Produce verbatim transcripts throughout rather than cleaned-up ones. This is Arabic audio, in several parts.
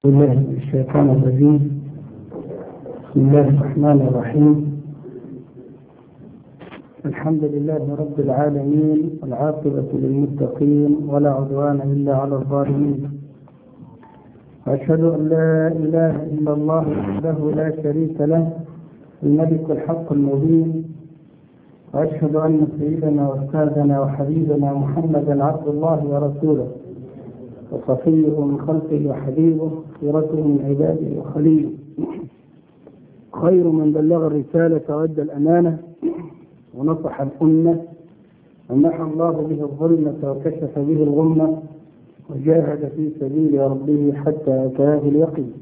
بالله من الشيطان الرجيم. بسم الله الرحمن الرحيم. الحمد لله رب العالمين، والعاقبة للمتقين، ولا عدوان إلا على الظالمين. وأشهد أن لا إله إلا الله وحده لا شريك له، الملك الحق المبين. وأشهد أن سيدنا وأستاذنا وحبيبنا محمدا عبد الله ورسوله، وصفيه من خلقه وحبيبه، خيرته من عباده وخليله، خير من بلغ الرسالة وأدى الأمانة ونصح الأمة، ومحى الله به الظلمة وكشف به الغمة، وجاهد في سبيل ربه حتى أتاه اليقين.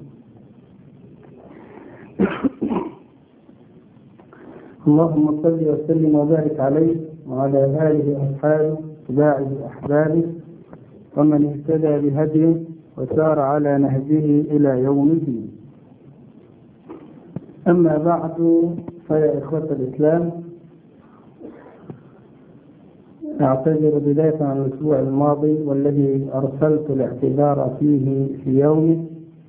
اللهم صل وسلم وبارك عليه وعلى آله وأصحابه واتباعه وأحبابه ومن اهتدى بهديه وسار على نهجه إلى يوم الدين. أما بعد، فيا إخوة الإسلام، أعتذر بداية عن الأسبوع الماضي والذي أرسلت الاعتذار فيه في يومه،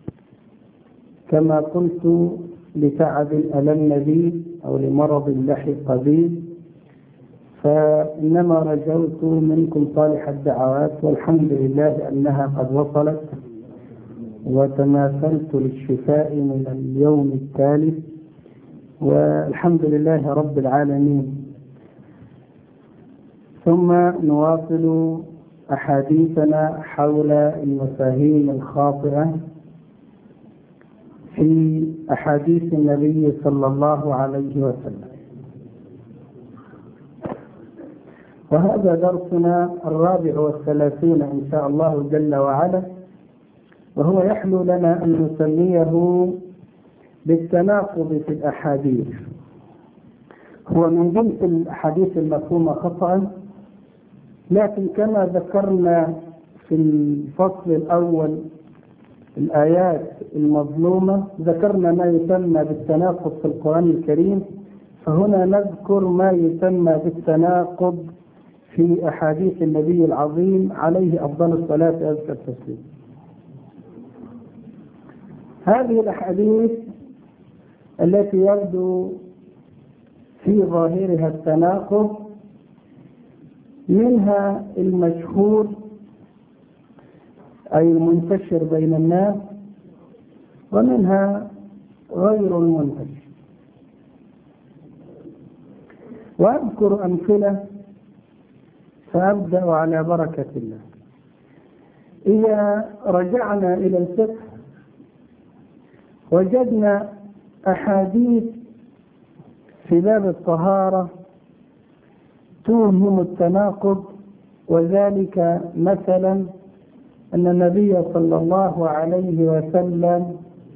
كما قلت لتعب ألم بي أو لمرض لحق بي، فإنما رجوت منكم صالح الدعوات، والحمد لله أنها قد وصلت، وتماثلت للشفاء من اليوم التالي، والحمد لله رب العالمين. ثم نواصل أحاديثنا حول المفاهيم الخاطئة في أحاديث النبي صلى الله عليه وسلم، وهذا درسنا الرابع والثلاثين إن شاء الله جل وعلا، وهو يحلو لنا أن نسميه بالتناقض في الأحاديث. هو من جنس الأحاديث المفهومة خطأ، لكن كما ذكرنا في الفصل الأول الآيات المظلومة ذكرنا ما يسمى بالتناقض في القرآن الكريم، فهنا نذكر ما يسمى بالتناقض في أحاديث النبي العظيم عليه أفضل الصلاة وأزكى التسليم. هذه الأحاديث التي يبدو في ظاهرها التناقض، منها المشهور أي المنتشر بين الناس، ومنها غير المنتشر. وأذكر أمثلة، فأبدأ على بركة الله. إذا رجعنا إلى الفقه وجدنا أحاديث في باب الطهارة توهم التناقض، وذلك مثلا أن النبي صلى الله عليه وسلم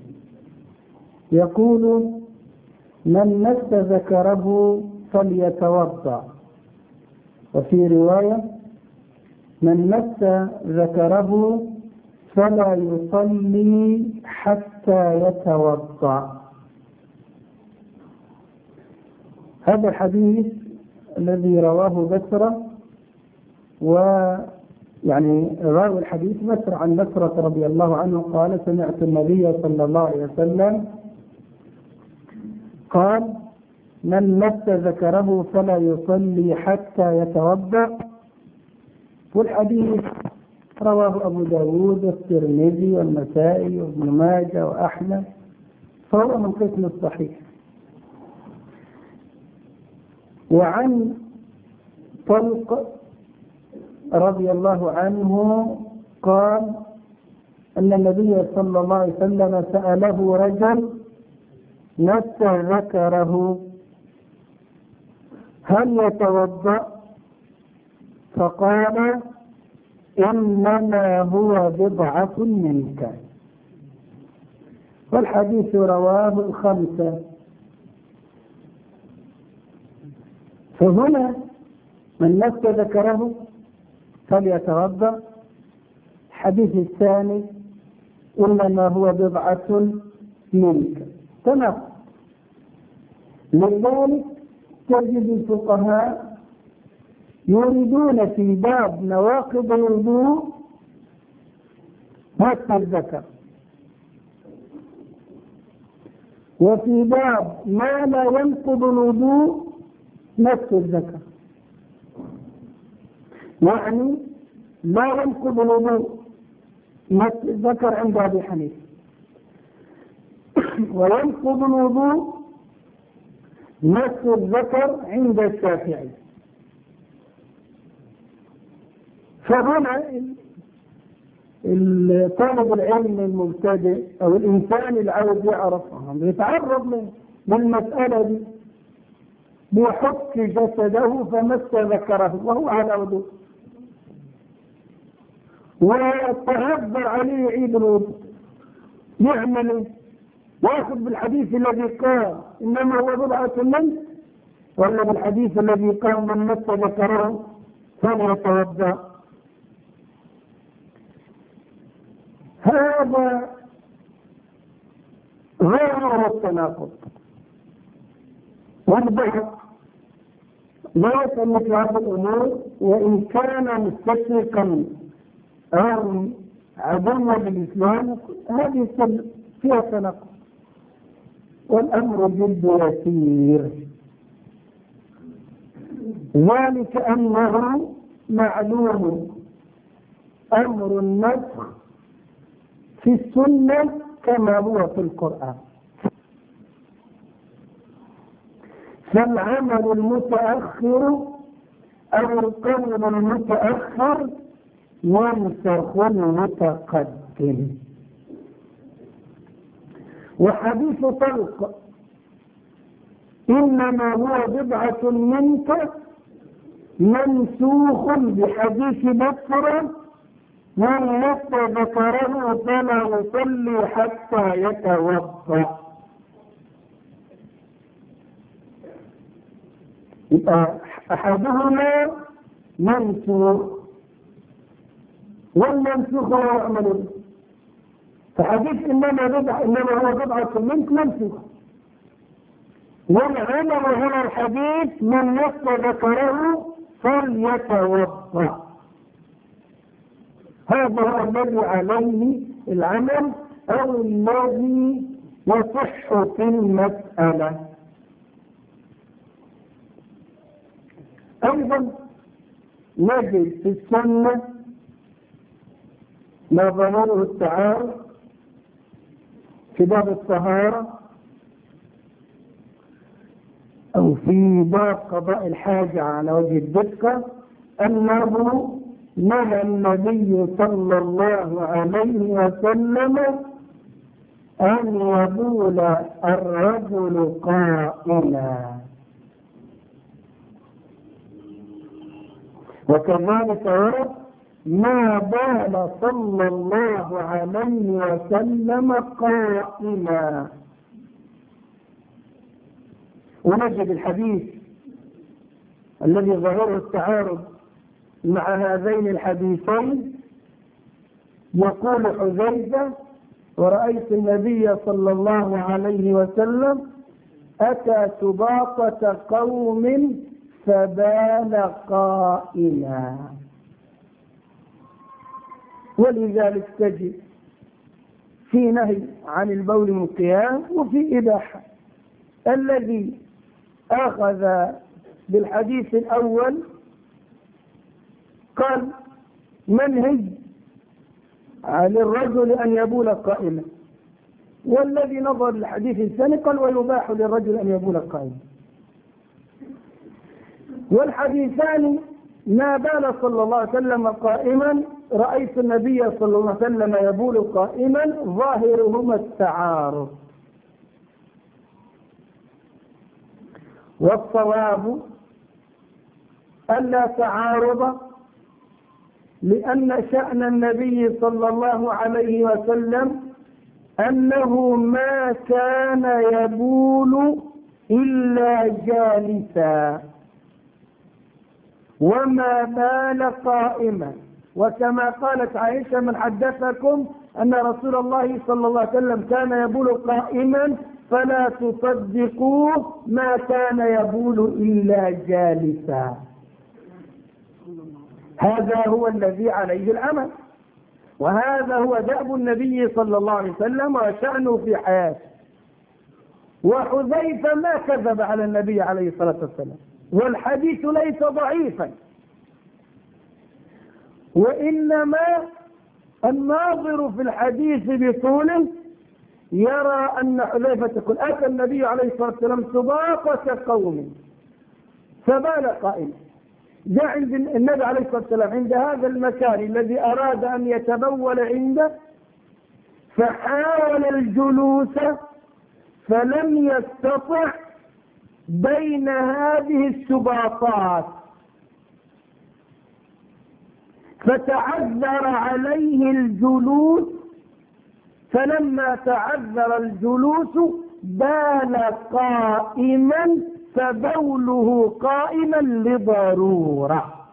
يقول: من مس ذكره فليتوضأ، وفي رواية: من مس ذكره فلا يصلي حتى يتوضأ. هذا الحديث الذي رواه بسرة، ويعني راوي الحديث بسرة عن بسرة رضي الله عنه قال: سمعت النبي صلى الله عليه وسلم قال: من مس ذكره فلا يصلي حتى يتوضأ. والحديث رواه أبو داود والترمذي والنسائي وابن ماجه وأحمد، فهو من قسم الصحيح. وعن طلق رضي الله عنه قال أن النبي صلى الله عليه وسلم سأله رجل مس ذكره: هل يتوضأ؟ فقال: إنما هو بضعة منك. والحديث رواه الخمسة. فهنا من مس ذكره فليتوضأ. الحديث الثاني: إنما هو بضعة منك. تمام. لذلك تجد الفقهاء يريدون في باب نواقض الوضوء مس الذكر، وفي باب ما لا ينقض الوضوء مس الذكر، يعني لا ينقض الوضوء مس الذكر عند أبي حنيفة، وينقض الوضوء مس الذكر عند الشافعي. فهنا طالب العلم المبتدئ أو الإنسان اللي عاوز يعرف يتعرض للمسألة دي، بيحك جسده فمس ذكره وهو على وضوء، ويتهذر عليه يعيد الوضوء، يعمل ايه؟ ياخذ بالحديث الذي قال انما هو بضعة منه، ولا بالحديث الذي قال من مس ذكره فليتوضا؟ هذا غير التناقض والبحث لا يتمت هذه الامور، وان كان مستشرقا او عدوا للاسلام هذه فيها تناقض، والامر جد يسير، ذلك انه معلوم امر النسخ في السنة كما هو في القرآن، فالعمل المتأخر أو القول المتأخر ينسخ المتقدم. وحديث طلق إنما هو بضعة منك منسوخ بحديث بكر من مس ذكره فلا يصلي حتى يتوضا. احدهما منسوخ والمنسوخ هو يعمل، فحديث انما بضع انما هو بضعة منك منسوخ، والعمل هنا الحديث من مس ذكره فليتوضا. هذا هو الذي عليه العمل أو الذي يصح في المسألة. أيضا نجد في السنة ما ظهره التعارض في باب الطهارة أو في باب قضاء الحاجة على وجه الدقة، أنه نهى النبي صلى الله عليه وسلم أن يبول الرجل قائما، وكذلك ورد ما بال صلى الله عليه وسلم قائما. ونجد الحديث الذي ظهره التعارض مع هذين الحديثين، يقول حذيفة: ورأيت النبي صلى الله عليه وسلم أتى سباطة قوم فبال قائما. ولذلك تجد في نهي عن البول من قيام وفي إباحة. الذي أخذ بالحديث الأول قال منهي للرجل أن يبول قائما، والذي نظر للحديث الثاني قال ويباح للرجل أن يبول قائما. والحديثان ما بال صلى الله عليه وسلم قائما، رأيت النبي صلى الله عليه وسلم يبول قائما، ظاهرهما التعارض. والصواب ألا تعارض، لأن شأن النبي صلى الله عليه وسلم أنه ما كان يبول إلا جالسا وما بال قائما. وكما قالت عائشة: من حدثكم أن رسول الله صلى الله عليه وسلم كان يبول قائما فلا تصدقوه، ما كان يبول إلا جالسا. هذا هو الذي عليه العمل، وهذا هو دأب النبي صلى الله عليه وسلم وشأنه في حياته. وحذيفة ما كذب على النبي عليه الصلاة والسلام، والحديث ليس ضعيفا، وإنما الناظر في الحديث بطوله يرى أن حذيفة يقول أتى النبي عليه الصلاة والسلام سباقة قوم فبال قائما. جاء عند النبي عليه الصلاة والسلام عند هذا المكان الذي أراد أن يتبول عنده، فحاول الجلوس فلم يستطع بين هذه السباطات، فتعذر عليه الجلوس، فلما تعذر الجلوس بال قائما، فبوله قائما لضرورة.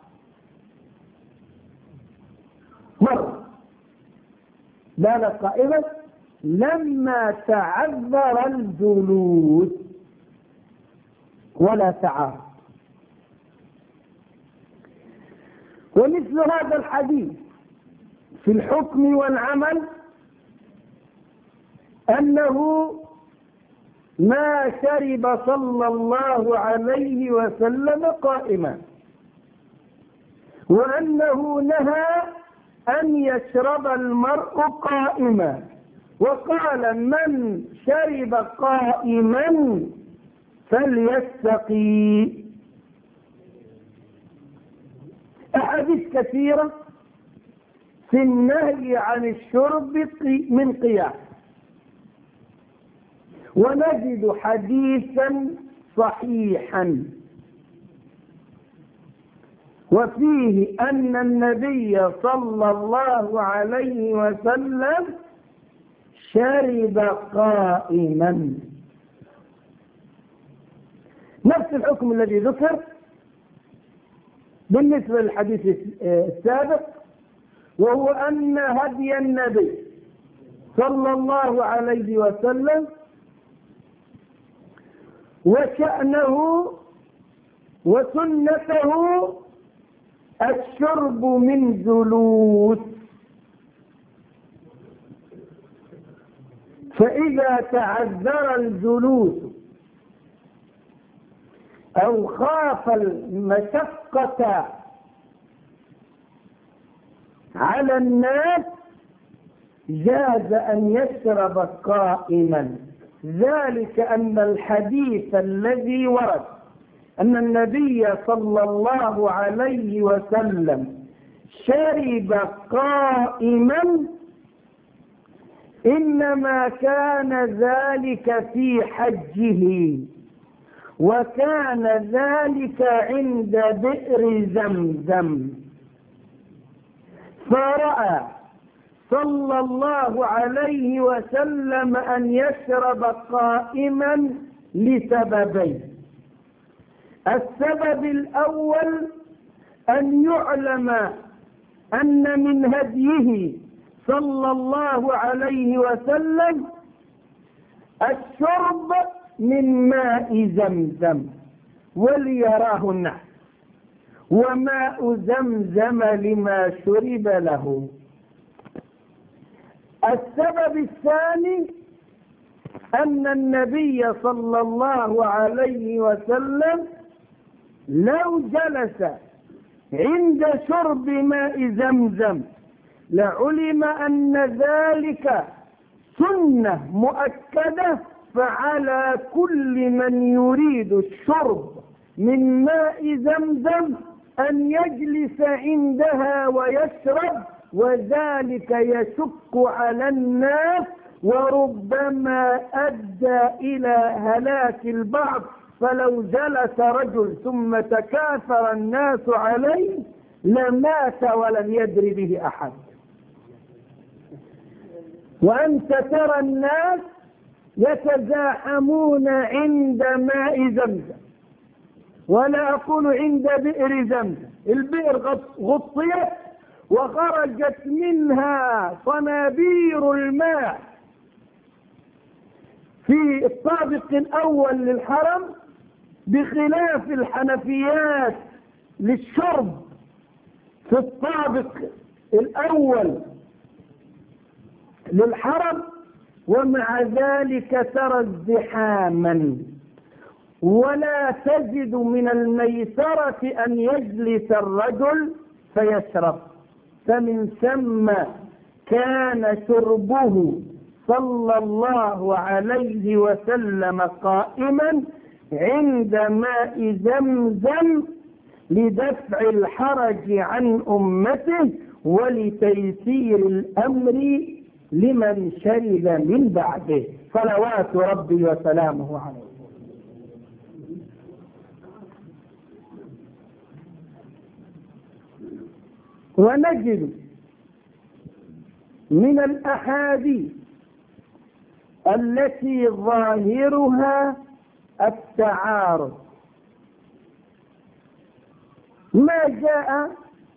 مرة بال قائما لما تعذر الجلوس ولا تعارض. ومثل هذا الحديث في الحكم والعمل أنه ما شرب صلى الله عليه وسلم قائما، وأنه نهى أن يشرب المرء قائما، وقال من شرب قائما فليستقي. أحاديث كثيرة في النهي عن الشرب من قيام، ونجد حديثا صحيحا وفيه أن النبي صلى الله عليه وسلم شرب قائما، نفس الحكم الذي ذكر بالنسبة للحديث السابق، وهو أن هدي النبي صلى الله عليه وسلم وشأنه وسنته الشرب من جلوس، فإذا تعذر الجلوس أو خاف المشقة على الناس جاز أن يشرب قائما، ذلك أن الحديث الذي ورد أن النبي صلى الله عليه وسلم شرب قائما إنما كان ذلك في حجه، وكان ذلك عند بئر زمزم، فرأى صلى الله عليه وسلم أن يشرب قائما لسببين. السبب الأول أن يعلم أن من هديه صلى الله عليه وسلم الشرب من ماء زمزم وليراه الناس، وماء زمزم لما شرب له. السبب الثاني أن النبي صلى الله عليه وسلم لو جلس عند شرب ماء زمزم لعلم أن ذلك سنة مؤكدة، فعلى كل من يريد الشرب من ماء زمزم أن يجلس عندها ويشرب، وذلك يشق على الناس وربما أدى إلى هلاك البعض، فلو جلس رجل ثم تكاثر الناس عليه لمات ولم يدر به أحد. وأنت ترى الناس يتزاحمون عند ماء زمزم، ولا أقول عند بئر زمزم، البئر غطيت وخرجت منها صنابير الماء في الطابق الأول للحرم، بخلاف الحنفيات للشرب في الطابق الأول للحرم ومع ذلك ترى ازدحاما، ولا تجد من الميسرة أن يجلس الرجل فيشرب. فمن ثم كان شربه صلى الله عليه وسلم قائما عند ماء زمزم لدفع الحرج عن أمته ولتيسير الأمر لمن شرب من بعده، صلوات ربي وسلامه عليه. ونجد من الأحاديث التي ظاهرها التعارض ما جاء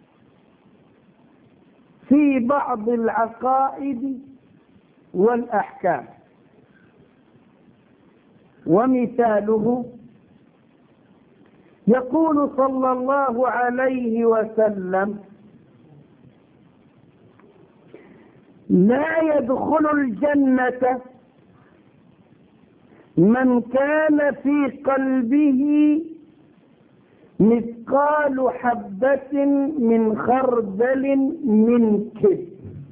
في بعض العقائد والأحكام، ومثاله يقول صلى الله عليه وسلم: لا يدخل الجنة من كان في قلبه مثقال حبة من خردل من كبر،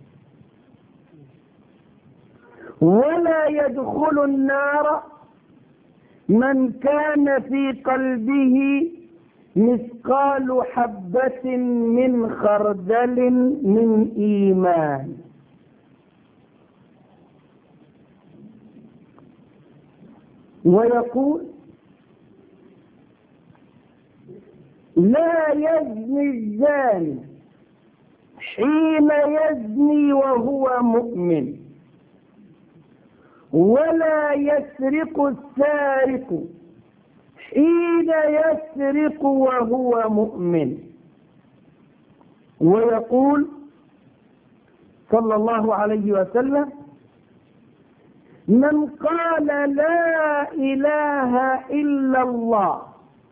ولا يدخل النار من كان في قلبه مثقال حبة من خردل من إيمان. ويقول: لا يزني الزاني حين يزني وهو مؤمن، ولا يسرق السارق حين يسرق وهو مؤمن. ويقول صلى الله عليه وسلم: من قال لا إله إلا الله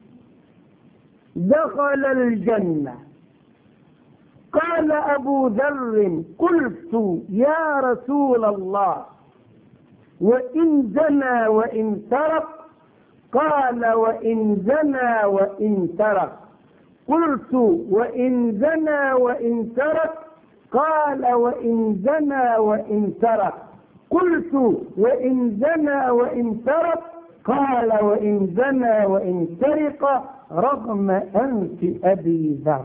دخل الجنة. قال أبو ذر: قلت يا رسول الله وإن زنى وإن سرق؟ قال: وإن زنى وإن سرق. قلت: وإن زنى وإن سرق؟ قال: وإن زنى وإن سرق. قلت: وإن زنى وإن سرق؟ قال: وإن زنى وإن سرق رغم أنف أبي ذر.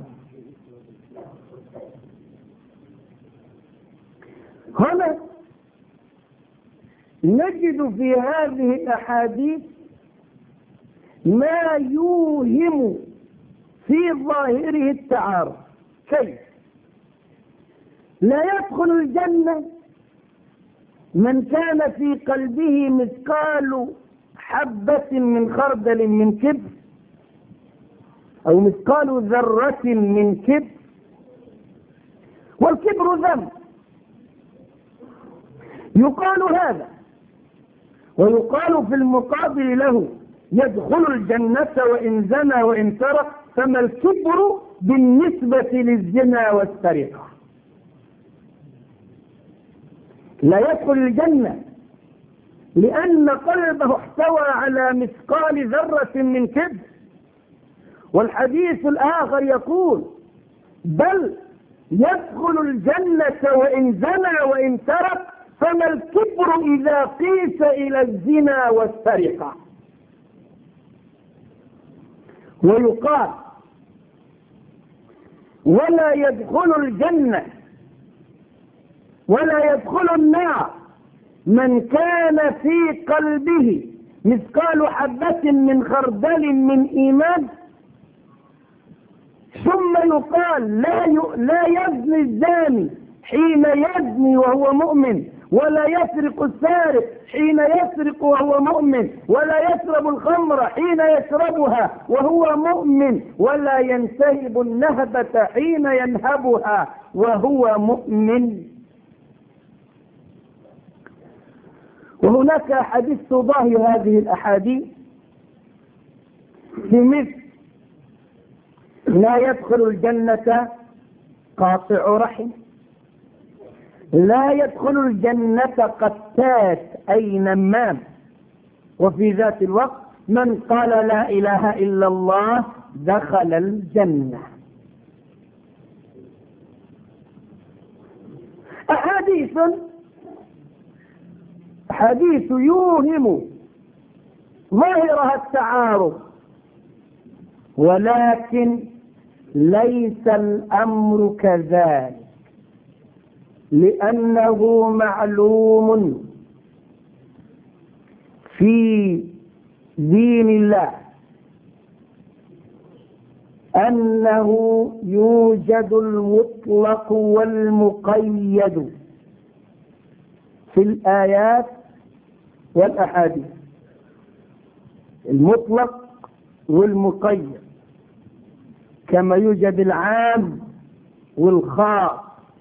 هنا نجد في هذه الأحاديث ما يوهم في ظاهره التعارض. كيف؟ لا يدخل الجنة من كان في قلبه مثقال حبة من خردل من كبر، أو مثقال ذرة من كبر، والكبر ذنب. يقال هذا، ويقال في المقابل له: يدخل الجنة وإن زنى وإن سرق. فما الكبر بالنسبة للزنا والسرقة؟ لا يدخل الجنة لأن قلبه احتوى على مثقال ذرة من كبر. والحديث الآخر يقول: بل يدخل الجنة وإن زنى وإن سرق. فما الكبر إذا قيس إلى الزنا والسرقة؟ ويقال: ولا يدخل الجنة ولا يدخل النار من كان في قلبه مثقال حبة من خردل من إيمان. ثم يقال: لا لا يزني الزاني حين يزني وهو مؤمن، ولا يسرق السارق حين يسرق وهو مؤمن، ولا يشرب الخمر حين يشربها وهو مؤمن، ولا ينتهب النهبة حين ينهبها وهو مؤمن. وهناك حديث تضاهي هذه الأحاديث في مثل: لا يدخل الجنة قاطع رحم، لا يدخل الجنة قتات أي نمام. وفي ذات الوقت من قال لا إله إلا الله دخل الجنة. أحاديث حديث يوهم ظاهرها التعارض، ولكن ليس الأمر كذلك، لأنه معلوم في دين الله أنه يوجد المطلق والمقيد في الآيات والأحاديث. المطلق والمقيد كما يوجد العام والخاص.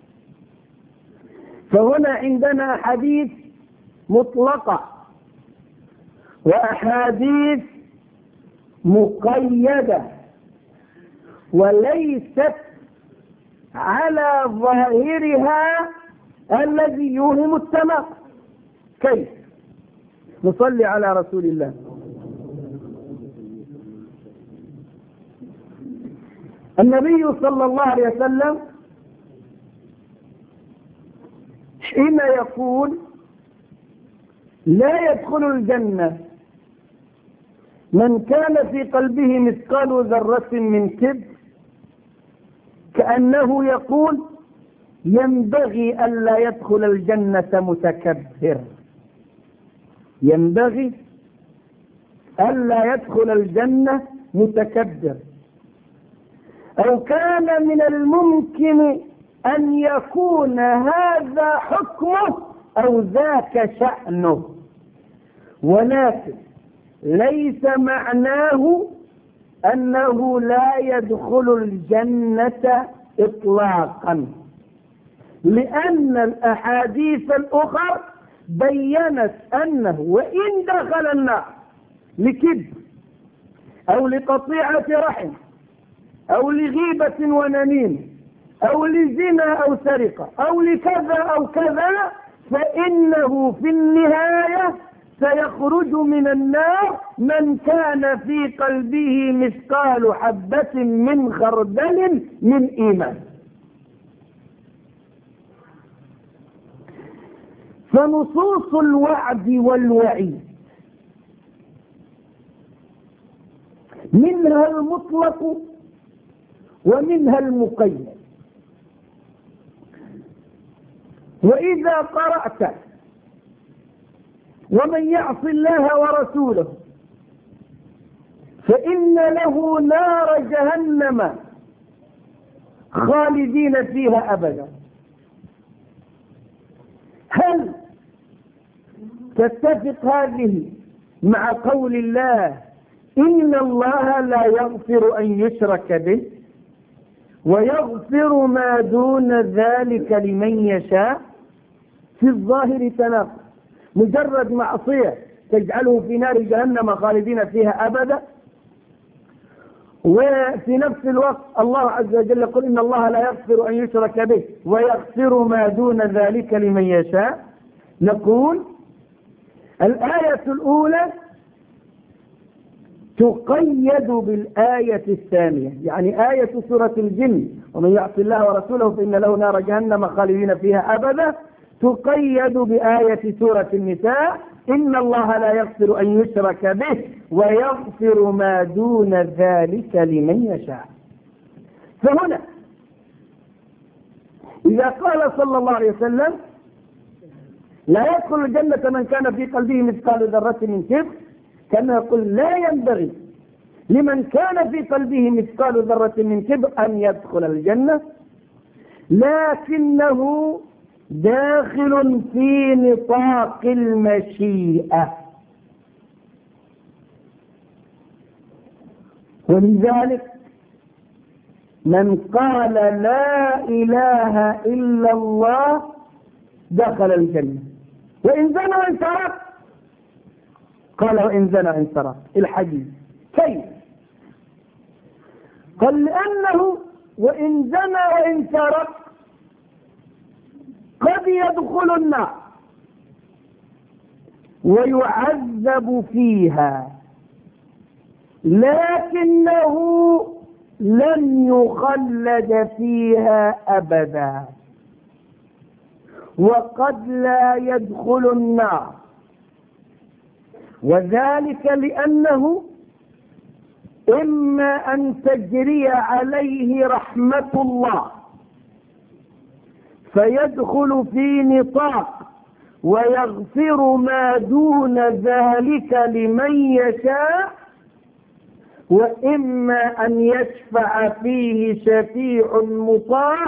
فهنا عندنا أحاديث مطلقة وأحاديث مقيدة، وليست على ظاهرها الذي يوهم التناقض. كيف؟ نصلي على رسول الله. النبي صلى الله عليه وسلم حين يقول لا يدخل الجنة من كان في قلبه مثقال ذرة من كبر، كأنه يقول ينبغي ألا يدخل الجنة متكبر، ينبغي ألا يدخل الجنة متكبر. أو كان من الممكن أن يكون هذا حكمه أو ذاك شأنه، ولكن ليس معناه أنه لا يدخل الجنة إطلاقا، لأن الأحاديث الأخرى بيّنت أنه وإن دخل النار لكبر أو لقطيعة رحم أو لغيبة ونميمة أو لزنا أو سرقة أو لكذا أو كذا، فإنه في النهاية سيخرج من النار من كان في قلبه مثقال حبة من خردل من إيمان. فنصوص الوعد والوعيد منها المطلق ومنها المقيد. وإذا قرأت ومن يعص الله ورسوله فإن له نار جهنم خالدين فيها أبدا، هل تتفق هذه مع قول الله إن الله لا يغفر أن يشرك به ويغفر ما دون ذلك لمن يشاء؟ في الظاهر تناقض، مجرد معصية تجعله في نار جهنم خالدين فيها أبدا، وفي نفس الوقت الله عز وجل يقول إن الله لا يغفر أن يشرك به ويغفر ما دون ذلك لمن يشاء. نقول الآية الأولى تقيد بالآية الثانية، يعني آية سورة الجن ومن يعص الله ورسوله فإن له نار جهنم خالدين فيها أبدا تقيد بآية سورة النساء إن الله لا يغفر أن يشرك به ويغفر ما دون ذلك لمن يشاء. فهنا إذا قال صلى الله عليه وسلم لا يدخل الجنة من كان في قلبه مثقال ذرة من كبر، كما يقول لا ينبغي لمن كان في قلبه مثقال ذرة من كبر أن يدخل الجنة، لكنه داخل في نطاق المشيئة. ولذلك من قال لا إله إلا الله دخل الجنة وإن زنى وإن سرق. قال وإن زنى وإن سرق الحديث كيف؟ قال لأنه وإن زنى وإن سرق قد الذي يدخل النار ويعذب فيها، لكنه لن يخلد فيها أبدا، وقد لا يدخل النار، وذلك لأنه إما أن تجري عليه رحمة الله فيدخل في نطاق ويغفر ما دون ذلك لمن يشاء، وإما أن يشفع فيه شفيع مطاع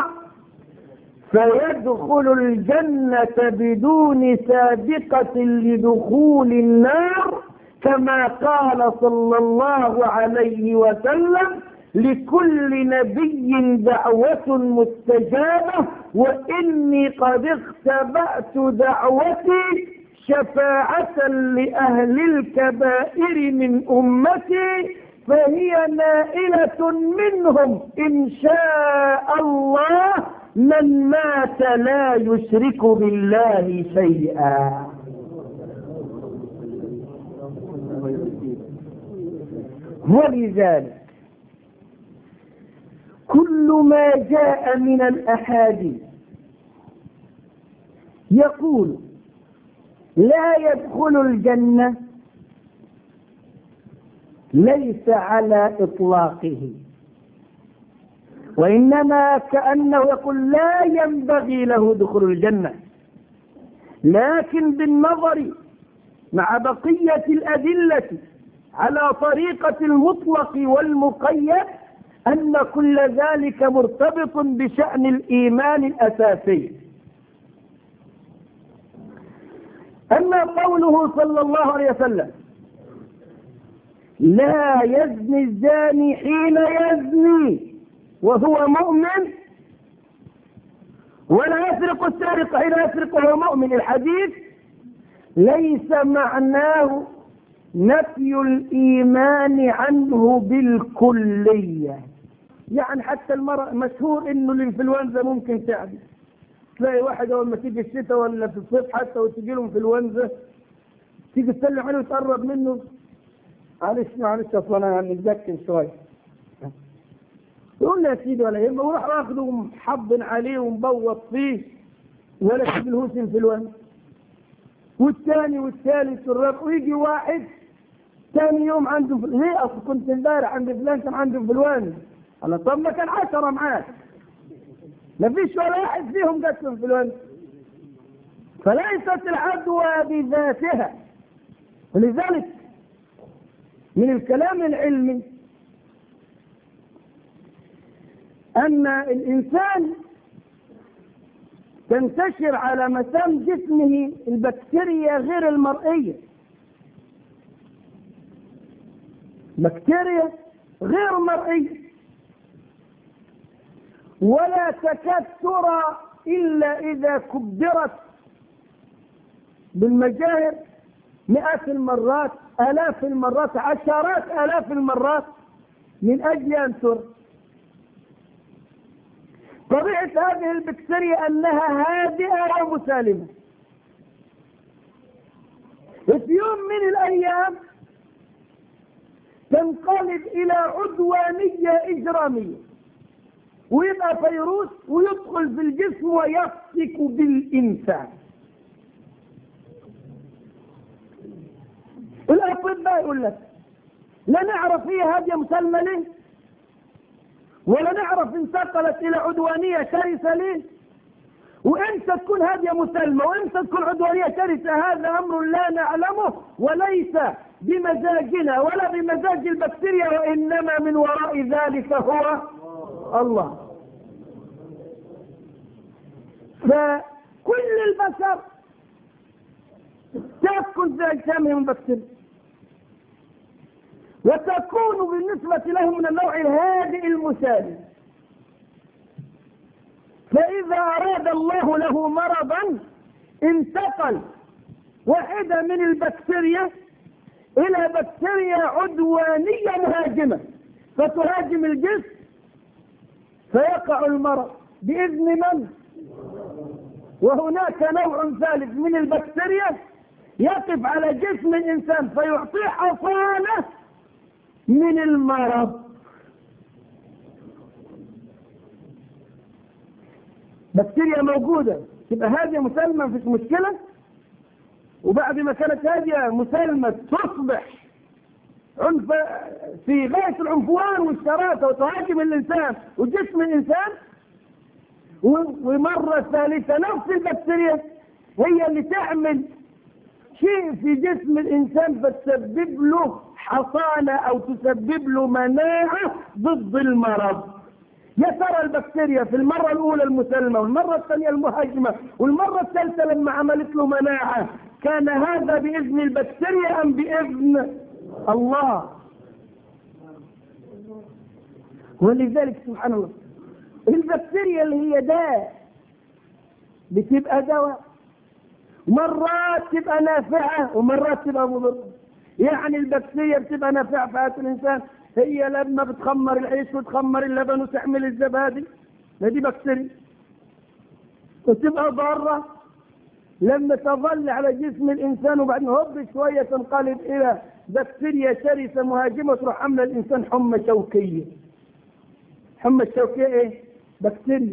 فيدخل الجنة بدون سابقة لدخول النار، كما قال صلى الله عليه وسلم: لكل نبي دعوة مستجابة، وإني قد اختبأت دعوتي شفاعة لأهل الكبائر من أمتي، فهي نائلة منهم إن شاء الله من مات لا يشرك بالله شيئا. ولذلك كل ما جاء من الأحاديث يقول لا يدخل الجنة ليس على إطلاقه، وإنما كأنه يقول لا ينبغي له دخول الجنة، لكن بالنظر مع بقية الأدلة على طريقة المطلق والمقيد أن كل ذلك مرتبط بشأن الإيمان الأساسي. أما قوله صلى الله عليه وسلم: لا يزني الزاني حين يزني وهو مؤمن، ولا يسرق السارق حين يسرق وهو مؤمن، الحديث ليس معناه نفي الإيمان عنه بالكلية. يعني حتى المرأة مشهور إنه الإنفلونزا ممكن تعدي، تلاقي واحد أول ما تيجي الشتاء ولا في الصيف حتى وتجي له إنفلونزا تيجي تسلم عليه وتقرب منه: معلش معلش أصلا أنا يعني متذكر شوية. يقول له: يا سيدي ولا يهمه، وراح واخده ومحضن عليه ومبوط فيه ولا تجيلهوش إنفلونزا. والثاني والثالث والرابع، ويجي واحد ثاني يوم عنده فل... ليه؟ أصل كنت امبارح عند فلان كان عنده انفلونزا. الله، طب ما كان عشرة معاك، ما فيش ولا واحد فيهم جات له انفلونزا. فليست العدوى بذاتها. ولذلك من الكلام العلمي أن الإنسان تنتشر على مسام جسمه البكتيريا غير المرئية، بكتيريا غير مرئية، ولا تكاد ترى إلا إذا كبرت بالمجاهر مئات المرات، آلاف المرات، عشرات آلاف المرات من أجل أن ترى. طبيعة هذه البكتيريا أنها هادئة ومسالمة. في يوم من الأيام تنقلب إلى عدوانية إجرامية، ويبقى فيروس ويدخل في الجسم ويفتك بالإنسان. الأطباء يقول لك لا نعرف هي هادية مسالمة ليه، ولا نعرف انتقلت إلى عدوانية شرسة ليه، وإمتى تكون هادية مسالمة وإمتى تكون عدوانية شرسة. هذا أمر لا نعلمه، وليس بمزاجنا ولا بمزاج البكتيريا، وإنما من وراء ذلك هو الله. فكل البشر تأكل في أجسامهم البكتيريا، وتكون بالنسبة لهم من النوع الهادئ المسالم. فإذا أراد الله له مرضا انتقل واحدة من البكتيريا إلى بكتيريا عدوانية مهاجمة، فتهاجم الجسم فيقع المرض بإذن من؟ وهناك نوع ثالث من البكتيريا يقف على جسم الإنسان فيعطيه حصانة من المرض. بكتيريا موجودة تبقى هذه مسالمة مفيش مشكلة، وبعد ما كانت هذه مسالمة تصبح عنف في غاية العنفوان والشراسة وتهاجم الإنسان وجسم الإنسان. ومرة ثالثة نفس البكتيريا هي اللي تعمل شيء في جسم الإنسان فتسبب له حصانة أو تسبب له مناعة ضد المرض. يا ترى البكتيريا في المرة الأولى المسلمة والمرة الثانية المهاجمة والمرة الثالثة لما عملت له مناعة كان هذا بإذن البكتيريا أم بإذن الله؟ ولذلك سبحان الله البكتيريا اللي هي داء بتبقى دواء، مرات تبقى نافعة ومرات تبقى مضرة. يعني البكتيريا بتبقى نافعة في حياة الإنسان، هي لما بتخمر العيش وتخمر اللبن وتعمل الزبادي دي بكتيريا. وتبقى ضارة لما تظل على جسم الإنسان وبعدين هوب شوية تنقلب إلى بكتيريا شرسة مهاجمة تروح عاملة الإنسان حمى شوكية. حمى الشوكية إيه؟ بكتيريا.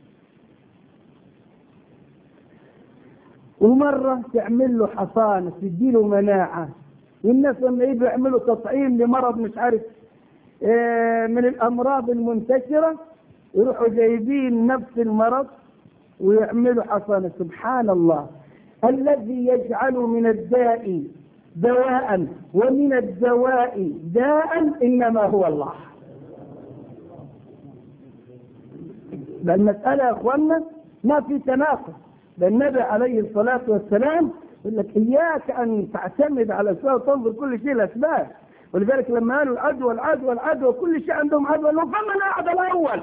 ومرة تعمل له حصانة تديله مناعة. والناس لما يجوا يعملوا تطعيم لمرض مش عارف إيه من الأمراض المنتشرة يروحوا جايبين نفس المرض ويعملوا حصانة. سبحان الله الذي يجعل من الداء دواء ومن الدواء داء إنما هو الله. المسألة يا أخوانا ما في تناقض. النبي عليه الصلاة والسلام يقول لك إياك أن تعتمد على الأسباب وتنظر كل شيء الأسباب. ولذلك لما قالوا العدوى العدوى العدوى كل شيء عندهم عدوى لهم فمن أعد الأول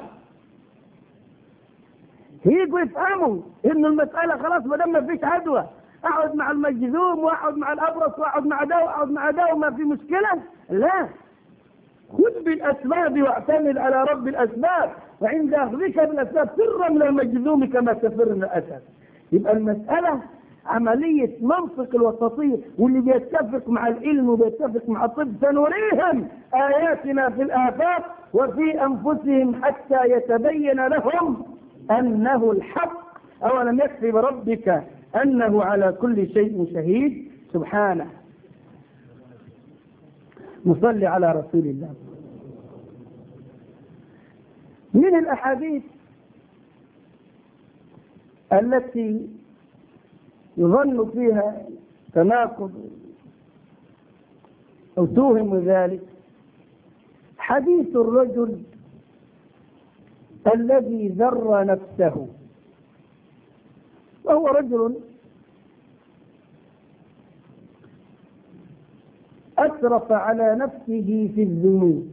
يجوا يفهموا إن المسألة خلاص ما دام ما فيش عدوى أقعد مع المجذوم وأقعد مع الأبرص وأقعد مع ده وأقعد مع ده وما في مشكلة. لا، خذ بالأسباب واعتمد على رب الأسباب، وعند أخذك بالأسباب فر من المجذوم كما تفر من الأسد. يبقى المسألة عملية منطق الوسطية، واللي بيتفق مع العلم وبيتفق مع الطب سنريهم آياتنا في الآفاق وفي أنفسهم حتى يتبين لهم أنه الحق. أولم يكفي بربك أنه على كل شيء شهيد؟ سبحانه. نصلي على رسول الله. من الأحاديث التي يظن فيها تناقض أو توهم ذلك حديث الرجل الذي ذر نفسه، وهو رجل أسرف على نفسه في الذنوب،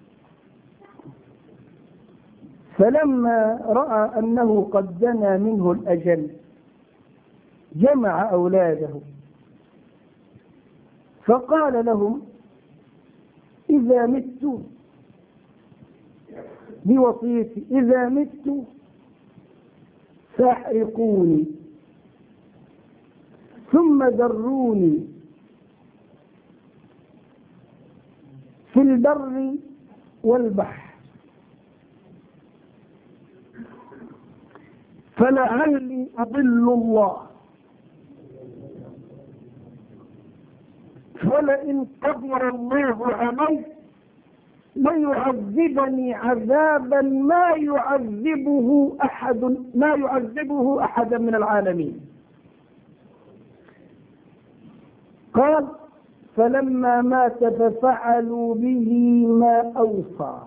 فلما رأى أنه قد دنا منه الأجل جمع أولاده فقال لهم إذا مت بوصيتي إذا مت فاحرقوني ثم ذروني في البر والبحر فلعلي أضل الله فلئن قدر الله علي ليعذبني عذابا ما يعذبه أحد ما يعذبه أحدا من العالمين. قال فلما مات ففعلوا به ما أوصى.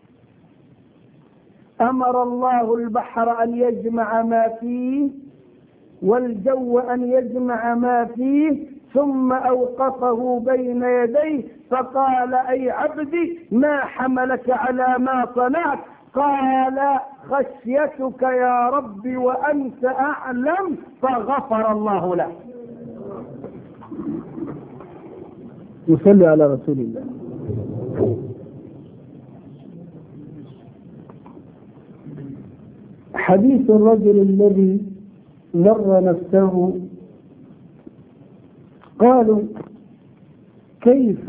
أمر الله البحر أن يجمع ما فيه والجو أن يجمع ما فيه ثم أوقفه بين يديه فقال أي عبدي ما حملك على ما صنعت؟ قال خشيتك يا رب وأنت أعلم فغفر الله له. يصلي على رسول الله. حديث الرجل الذي ذر نفسه قالوا كيف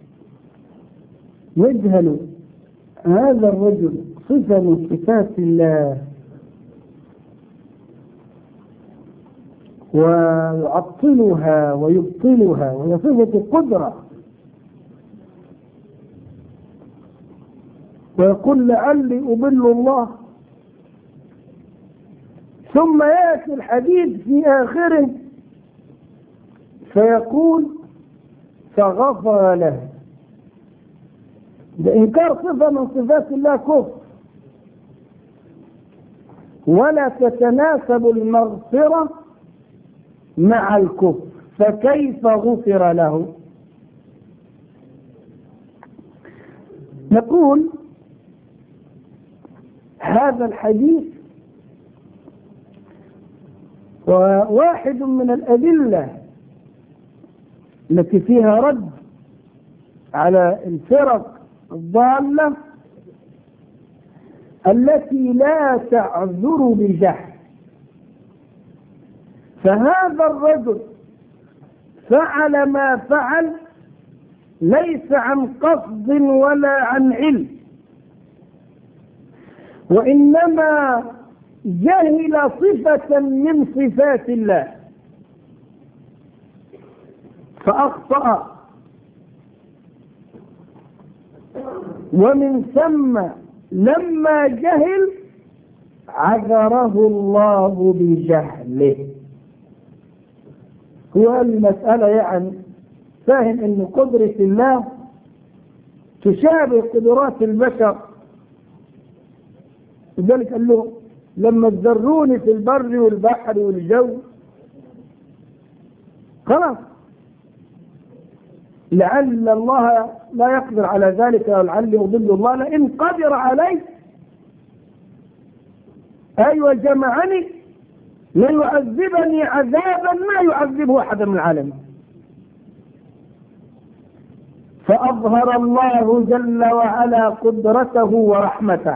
يجهل هذا الرجل صفة من صفات الله ويعطلها ويبطلها وهي صفة قدرة، ويقول لعلي أضل الله، ثم يأتي الحديث في آخره فيقول فغفر له. بإنكار صفة من صفات الله كفر، ولا تتناسب المغفرة مع الكفر، فكيف غفر له؟ نقول هذا الحديث وواحد من الأدلة التي فيها رد على الفرق الضالة التي لا تعذر بجهل. فهذا الرجل فعل ما فعل ليس عن قصد ولا عن علم، وإنما جهل صفة من صفات الله فأخطأ، ومن ثم لما جهل عذره الله بجهله. هو المسألة يعني فاهم أن قدرة الله تشابه قدرات البشر، لذلك قال له لما تذروني في البر والبحر والجو خلاص، لعل الله لا يقدر على ذلك ولعل يضل الله، لئن قدر عليه أي وجمعني ليعذبني عذابا ما يعذبه أحد من العالمين. فأظهر الله جل وعلا قدرته ورحمته،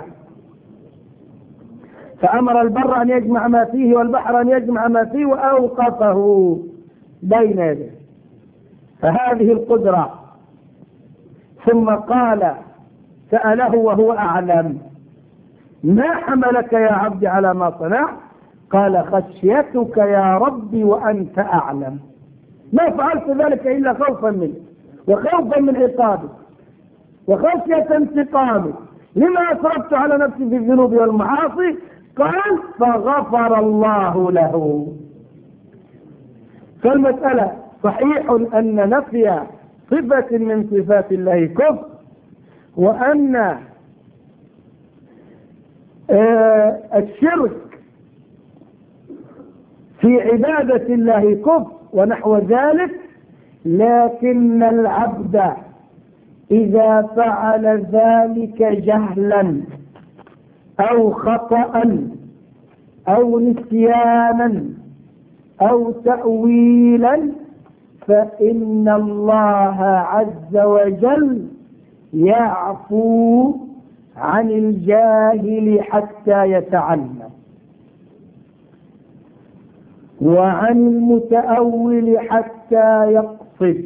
فأمر البر أن يجمع ما فيه والبحر أن يجمع ما فيه وأوقفه بين يديه، فهذه القدرة. ثم قال سأله وهو أعلم ما حملك يا عبد على ما صنعت؟ قال خشيتك يا ربي وأنت أعلم، ما فعلت ذلك إلا خوفا منك وخوفا من عقابك وخشية انتقامك لما أسرفت على نفسي في الذنوب والمعاصي. قال فغفر الله له. فالمسألة صحيح أن نفي صفة من صفات الله كفر، وأن آه الشرك في عبادة الله كفر ونحو ذلك، لكن العبد إذا فعل ذلك جهلا أو خطأ أو نسيانا أو تأويلا فإن الله عز وجل يعفو عن الجاهل حتى يتعلم، وعن المتأول حتى يقصد،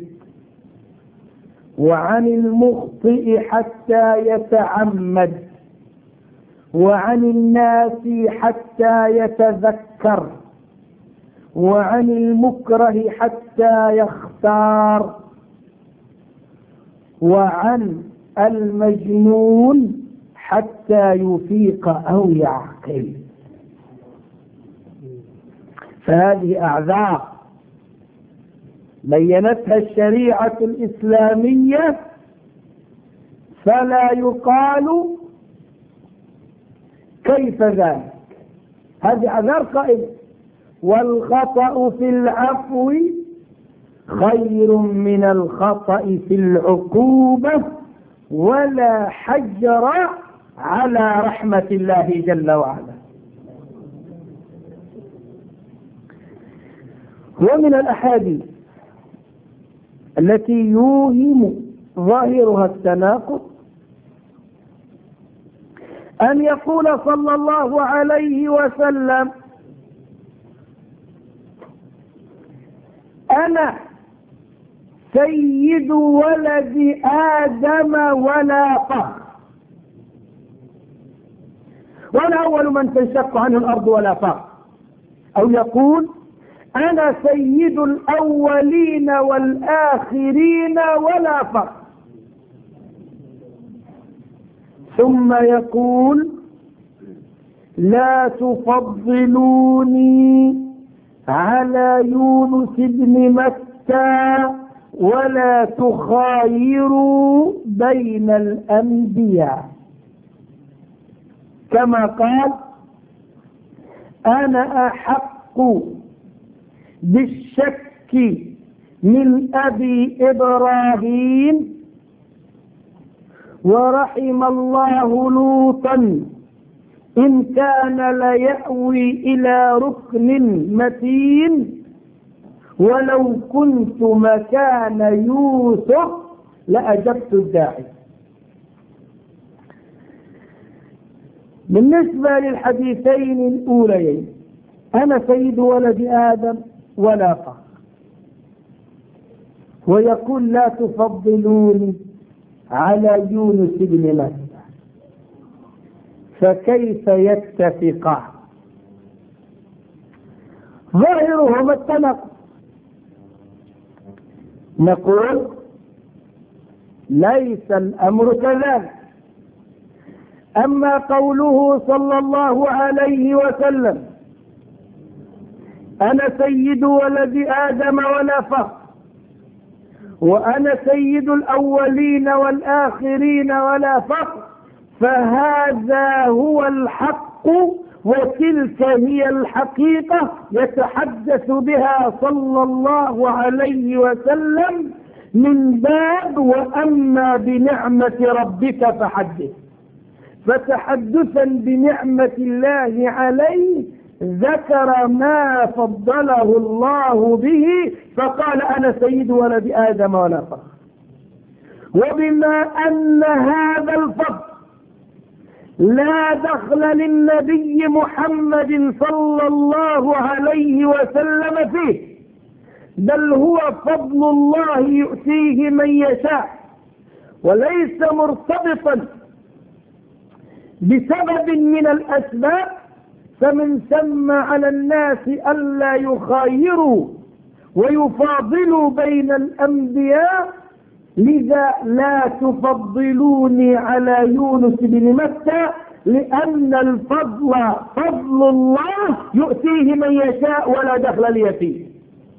وعن المخطئ حتى يتعمد، وعن الناس حتى يتذكر، وعن المكره حتى يختار، وعن المجنون حتى يفيق أو يعقل. فهذه أعذار بينتها الشريعة الإسلامية، فلا يقال كيف ذلك، هذه أعذار قائمة. والخطأ في العفو خير من الخطأ في العقوبة، ولا حجر على رحمة الله جل وعلا. ومن الأحاديث التي يوهم ظاهرها التناقض أن يقول صلى الله عليه وسلم أنا سيد ولد آدم ولا فخر، وأنا أول من تنشق عنه الأرض ولا فخر. أو يقول أنا سيد الأولين والآخرين ولا فخر. ثم يقول لا تفضلوني على يونس بن متى ولا تخايروا بين الأنبياء، كما قال أنا أحق بالشك من أبي إبراهيم ورحم الله لوطا إن كان ليأوي إلى ركن متين ولو كنت مكان يوسف لأجبت الداعي. بالنسبة للحديثين الأوليين أنا سيد ولد آدم ولا فخر، ويقول لا تفضلوني على يونس بن متى، فكيف يتفقان؟ ظاهرهما التناقض. نقول ليس الأمر كذلك. أما قوله صلى الله عليه وسلم أنا سيد ولد آدم ولا فخر، وأنا سيد الأولين والآخرين ولا فخر، فهذا هو الحق وتلك هي الحقيقة يتحدث بها صلى الله عليه وسلم من باب وأما بنعمة ربك فحدث. فتحدثا بنعمة الله عليه ذكر ما فضله الله به فقال أنا سيد ولد آدم ولا فخر. وبما أن هذا الفضل لا دخل للنبي محمد صلى الله عليه وسلم فيه، بل هو فضل الله يؤتيه من يشاء وليس مرتبطا بسبب من الأسباب، فمن ثم على الناس ألا يخايروا ويفاضلوا بين الأنبياء. لذا لا تفضلوني على يونس بن متى، لأن الفضل فضل الله يؤتيه من يشاء ولا دخل لي فيه،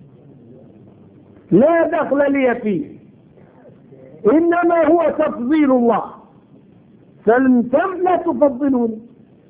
لا دخل لي فيه، إنما هو تفضيل الله. فلنتم لا تفضلوني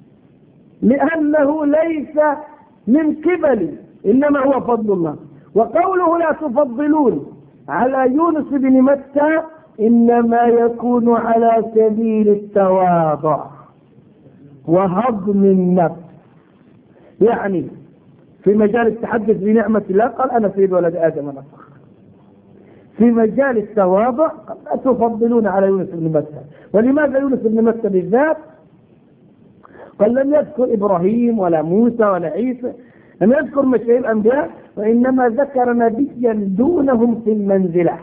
لأنه ليس من قبلي، إنما هو فضل الله. وقوله لا تفضلوني على يونس بن متى إنما يكون على سبيل التواضع وهضم النفس، يعني في مجال التحدث بنعمة الله قال أنا سيد ولد آدم ولا فخر. في مجال التواضع قال لا تفضلون على يونس بن متى. ولماذا يونس بن متى بالذات؟ قال لم يذكر إبراهيم ولا موسى ولا عيسى، لم يذكر مشاهير الأنبياء، وإنما ذكر نبيا دونهم في المنزلة.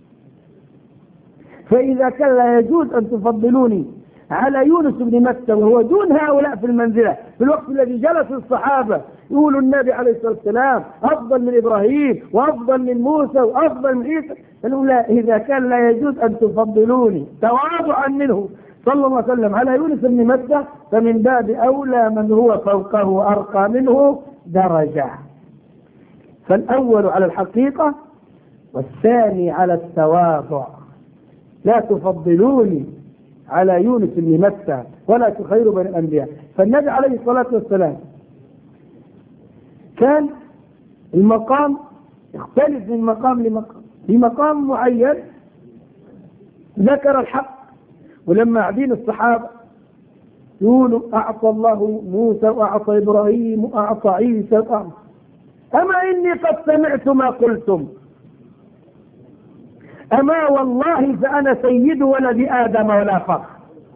فإذا كان لا يجوز أن تفضلوني على يونس بن متى وهو دون هؤلاء في المنزلة، في الوقت الذي جلس الصحابة يقولوا النبي عليه الصلاة والسلام أفضل من إبراهيم وأفضل من موسى وأفضل من عيسى، قالوا لا، إذا كان لا يجوز أن تفضلوني تواضعا منه صلى الله عليه وسلم على يونس بن متى، فمن باب أولى من هو فوقه وأرقى منه درجة. فالأول على الحقيقة والثاني على التواضع. لا تفضلوني على يونس بن متى ولا تخيروا بين الأنبياء. فالنبي عليه الصلاة والسلام كان المقام يختلف من مقام لمقام. في مقام معين ذكر الحق، ولما عدين الصحابة يقولوا أعطى الله موسى وأعطى إبراهيم وأعطى عيسى وأعطى. أما إني قد سمعت ما قلتم، أما والله فأنا سيد ولد آدم ولا فخر.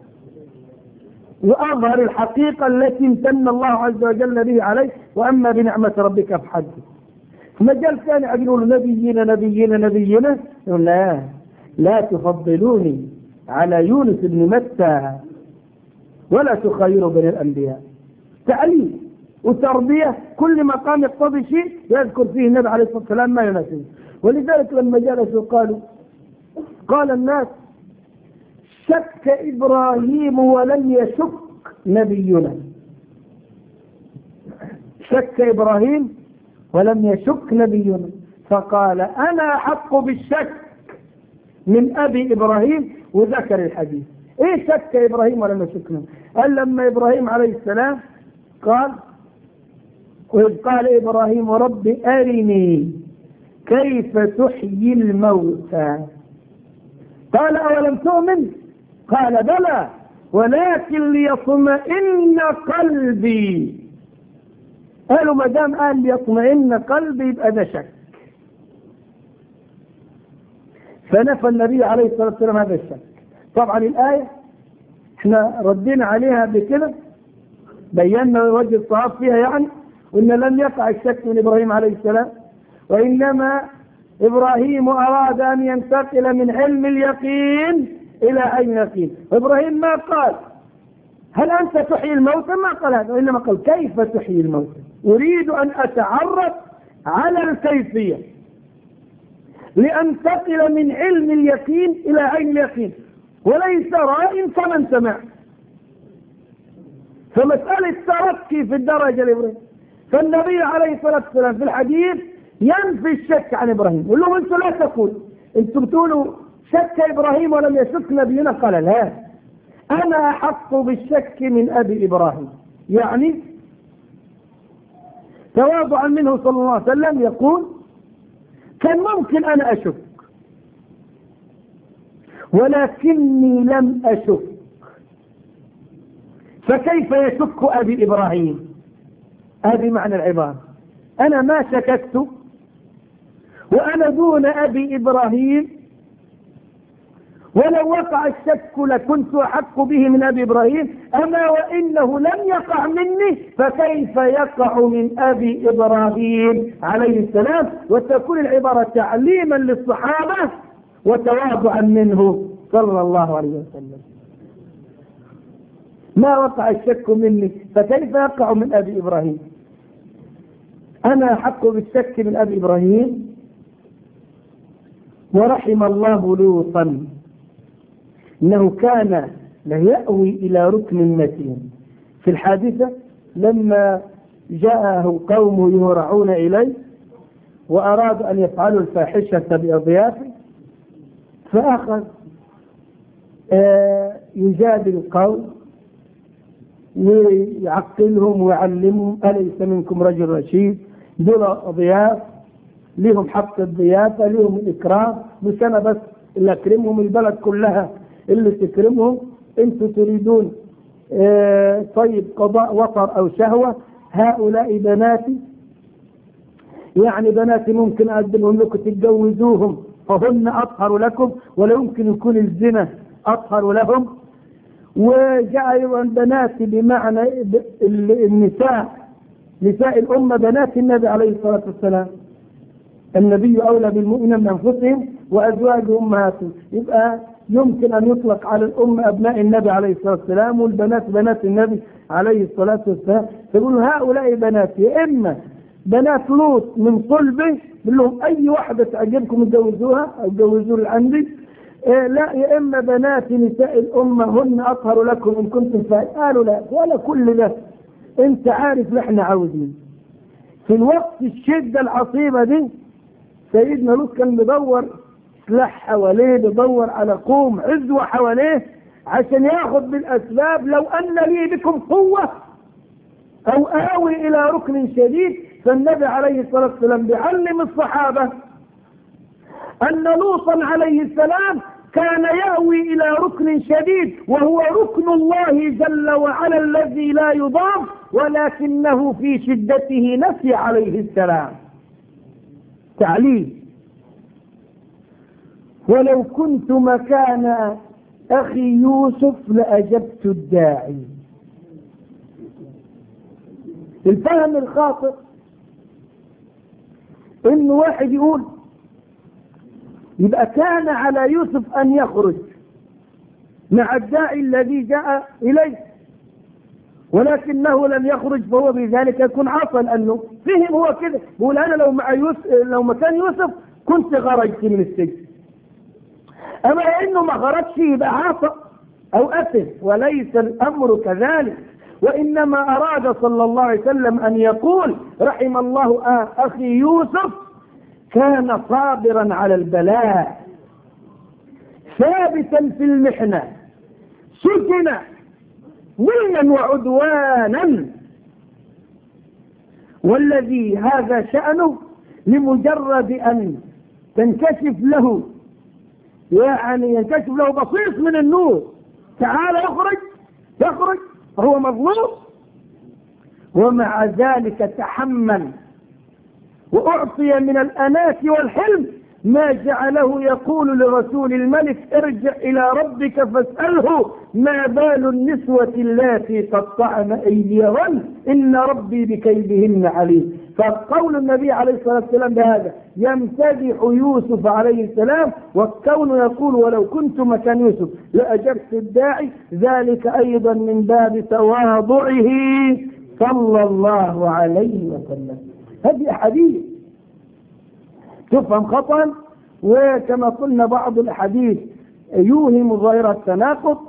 وأظهر الحقيقة التي امتن الله عز وجل به عليه، وأما بنعمة ربك فحدث. مجال ثاني يقولوا نبينا نبينا نبينا، يقول لا لا تفضلوني على يونس بن متى ولا تخيروا بين الأنبياء. تعليم وتربية، كل مقام يقتضي شيء يذكر فيه النبي عليه الصلاة والسلام ما يناسبه. ولذلك لما جلسوا قالوا قال الناس شك إبراهيم ولم يشك نبينا. شك إبراهيم ولم يشك نبينا، فقال أنا أحق بالشك من أبي إبراهيم، وذكر الحديث. إيه شك إبراهيم ولم يشك نبينا؟ قال لما إبراهيم عليه السلام قال وإذ قال إبراهيم رب أرني كيف تحيي الموتى، قال أولم تؤمن؟ قال بلى ولكن ليطمئن قلبي. قالوا ما دام قال ليطمئن قلبي يبقى ده شك، فنفى النبي عليه الصلاة والسلام هذا الشك. طبعا الآية احنا ردينا عليها بكده، بينا وجه الصواب فيها يعني، وإن لم يقع الشك من إبراهيم عليه السلام، وإنما إبراهيم أراد أن ينتقل من علم اليقين إلى عين اليقين. وإبراهيم ما قال هل أنت تحيي الموتى، ما قال هذا، وإنما قال كيف تحيي الموتى، أريد أن أتعرف على الكيفية لأنتقل من علم اليقين إلى عين اليقين، وليس راء كمن سمع. فمسألة ترقي في الدرجة لإبراهيم. فالنبي عليه الصلاة والسلام في الحديث ينفي الشك عن إبراهيم، يقول لهم أنتم لا تقول، أنتم بتقولوا شك إبراهيم ولم يشك نبينا. قال لا أنا أحق بالشك من أبي إبراهيم. يعني تواضعا منه صلى الله عليه وسلم يقول كان ممكن أنا أشك ولكني لم أشك، فكيف يشك أبي إبراهيم؟ هذه معنى العبارة، أنا ما شككت وأنا دون أبي إبراهيم، ولو وقع الشك لكنت أحق به من أبي إبراهيم، أما وإنه لم يقع مني فكيف يقع من أبي إبراهيم عليه السلام؟ وتكون العبارة تعليما للصحابة وتواضعا منه صلى الله عليه وسلم. ما وقع الشك مني فكيف يقع من أبي إبراهيم؟ أنا أحق بالشك من أبي إبراهيم. ورحم الله لوطا إنه كان ليأوي إلى ركن متين. في الحادثة لما جاءه قوم يهرعون إليه وأرادوا أن يفعلوا الفاحشة بأضيافه، فأخذ آه يجادل القوم ويعقلهم ويعلمهم أليس منكم رجل رشيد، دول أضياف لهم حق الضيافة، لهم الإكرام، مش أنا بس اللي أكرمهم، البلد كلها اللي تكرمهم. أنتم تريدون آه طيب قضاء وطر أو شهوة، هؤلاء بناتي، يعني بناتي ممكن أقدمهم لكم تتجوزوهم فهن أطهر لكم، ولا يمكن يكون الزنا أطهر لهم. وجاء أيضا بناتي بمعنى النساء، نساء الأمة بنات النبي عليه الصلاة والسلام، النبي أولى بالمؤمنين من أنفسهم وأزواجهم أمهاتهم، يبقى يمكن أن يطلق على الأم أبناء النبي عليه الصلاة والسلام، والبنات بنات النبي عليه الصلاة والسلام. فيقولوا هؤلاء بنات، يا إما بنات لوط من صلبه، بيقول لهم أي واحدة تعجبكم اتجوزوها أو اتجوزوا اللي عندي، إيه لا، يا إما بنات نساء الأمة هن أطهر لكم إن كنتم فاعلين. قالوا لا، ولا كل ده، أنت عارف اللي احنا عاوزين. في الوقت الشدة العصيبة دي سيدنا لوط كان بيدور سلاح حواليه، بيدور على قوم عزوة حواليه عشان ياخذ بالأسباب، لو أن لي بكم قوة أو آوي إلى ركن شديد. فالنبي عليه الصلاة والسلام بيعلم الصحابة أن لوطا عليه السلام كان يأوي إلى ركن شديد، وهو ركن الله جل وعلا الذي لا يضام، ولكنه في شدته نسي عليه السلام. تعليم. ولو كنت مكان أخي يوسف لأجبت الداعي. الفهم الخاطئ إن واحد يقول يبقى كان على يوسف أن يخرج مع الداعي الذي جاء إليه، ولكنه لم يخرج، فهو بذلك يكون عصى، لأنه فهم هو كده. بقول أنا لو مع يوسف، لو مكان يوسف كنت خرجت من السجن. أما إنه ما خرجش يبقى عصى أو أثم، وليس الأمر كذلك. وإنما أراد صلى الله عليه وسلم أن يقول رحم الله أخي يوسف كان صابرا على البلاء ثابتا في المحنة سجن ظلما وعدوانا، والذي هذا شأنه لمجرد أن تنكشف له، يعني ينكشف له بصيص من النور، تعال يخرج يخرج هو مظلوم، ومع ذلك تحمل وأعطي من الأناة والحلم ما جعله يقول لرسول الملك ارجع إلى ربك فاسأله ما بال النسوة اللاتي قطعن أيديهن إن ربي بكيدهن عليم. فقول النبي عليه الصلاة والسلام بهذا يمتدح يوسف عليه السلام، والكون يقول ولو كنت مكان يوسف لأجبت الداعي، ذلك أيضا من باب تواضعه صلى الله عليه وسلم. هذه أحاديث تفهم خطأ، وكما قلنا بعض الأحاديث يوهم ظاهر التناقض،